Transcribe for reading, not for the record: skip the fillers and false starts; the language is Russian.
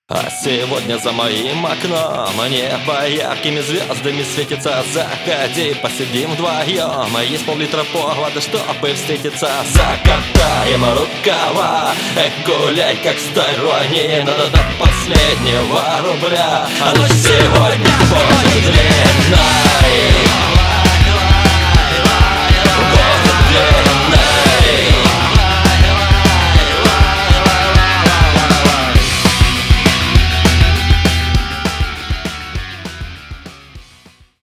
А сегодня за моим окном небо яркими звездами светится. Заходи, посидим вдвоем, есть пол-литра повода, чтобы встретиться. Закатаем рукава, гуляй как в стороне, надо до последнего рубля. А ночь сегодня будет длинной.